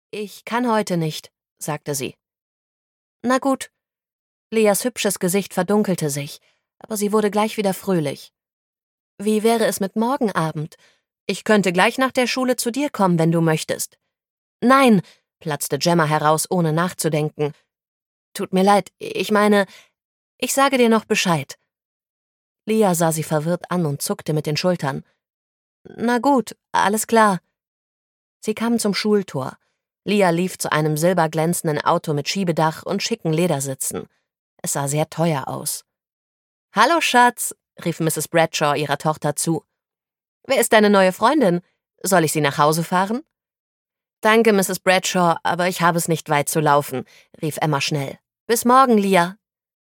Ich kann heute nicht, sagte sie. Na gut. Leas hübsches Gesicht verdunkelte sich, aber sie wurde gleich wieder fröhlich. Wie wäre es mit morgen Abend? Ich könnte gleich nach der Schule zu dir kommen, wenn du möchtest. Nein, platzte Gemma heraus, ohne nachzudenken. Tut mir leid, ich meine, ich sage dir noch Bescheid. Lea sah sie verwirrt an und zuckte mit den Schultern. Na gut, alles klar. Sie kamen zum Schultor. Lea lief zu einem silberglänzenden Auto mit Schiebedach und schicken Ledersitzen. Es sah sehr teuer aus. »Hallo, Schatz«, rief Mrs. Bradshaw ihrer Tochter zu. »Wer ist deine neue Freundin? Soll ich sie nach Hause fahren?« »Danke, Mrs. Bradshaw, aber ich habe es nicht weit zu laufen«, rief Emma schnell. »Bis morgen, Lea.«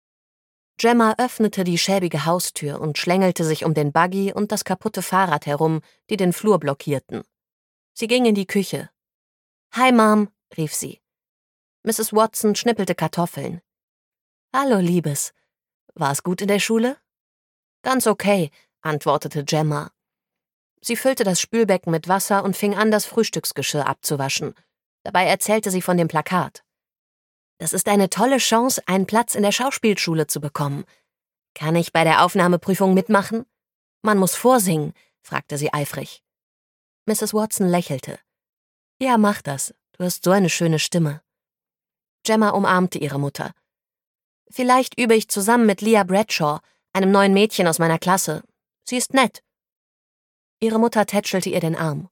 Gemma öffnete die schäbige Haustür und schlängelte sich um den Buggy und das kaputte Fahrrad herum, die den Flur blockierten. Sie ging in die Küche. »Hi, Mom«, rief sie. Mrs. Watson schnippelte Kartoffeln. »Hallo, Liebes. War es gut in der Schule?« »Ganz okay«, antwortete Gemma. Sie füllte das Spülbecken mit Wasser und fing an, das Frühstücksgeschirr abzuwaschen. Dabei erzählte sie von dem Plakat. »Das ist eine tolle Chance, einen Platz in der Schauspielschule zu bekommen. Kann ich bei der Aufnahmeprüfung mitmachen?« »Man muss vorsingen«, fragte sie eifrig. Mrs. Watson lächelte. »Ja, mach das. Du hast so eine schöne Stimme.« Gemma umarmte ihre Mutter. »Vielleicht übe ich zusammen mit Leah Bradshaw, einem neuen Mädchen aus meiner Klasse. Sie ist nett.« Ihre Mutter tätschelte ihr den Arm.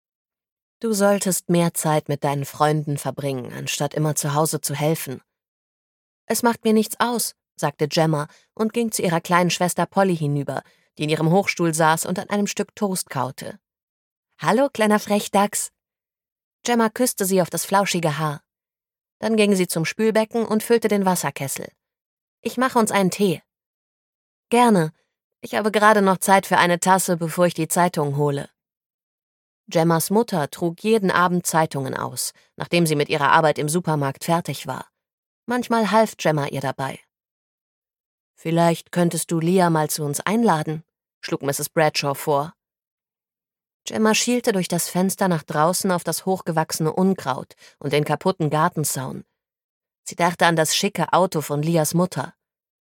»Du solltest mehr Zeit mit deinen Freunden verbringen, anstatt immer zu Hause zu helfen.« »Es macht mir nichts aus«, sagte Gemma und ging zu ihrer kleinen Schwester Polly hinüber, die in ihrem Hochstuhl saß und an einem Stück Toast kaute. »Hallo, kleiner Frechdachs.« Gemma küsste sie auf das flauschige Haar. Dann ging sie zum Spülbecken und füllte den Wasserkessel. »Ich mache uns einen Tee.« »Gerne. Ich habe gerade noch Zeit für eine Tasse, bevor ich die Zeitungen hole.« Gemmas Mutter trug jeden Abend Zeitungen aus, nachdem sie mit ihrer Arbeit im Supermarkt fertig war. Manchmal half Gemma ihr dabei. »Vielleicht könntest du Leah mal zu uns einladen«, schlug Mrs. Bradshaw vor. Gemma schielte durch das Fenster nach draußen auf das hochgewachsene Unkraut und den kaputten Gartenzaun. Sie dachte an das schicke Auto von Leahs Mutter.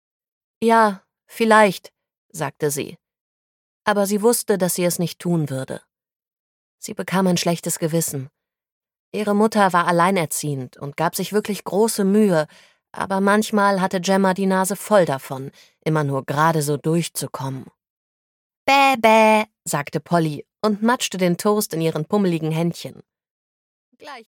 »Ja, vielleicht«, sagte sie. Aber sie wusste, dass sie es nicht tun würde. Sie bekam ein schlechtes Gewissen. Ihre Mutter war alleinerziehend und gab sich wirklich große Mühe, aber manchmal hatte Gemma die Nase voll davon, immer nur gerade so durchzukommen. »Bäh, bäh«, sagte Polly und matschte den Toast in ihren pummeligen Händchen. »Gleich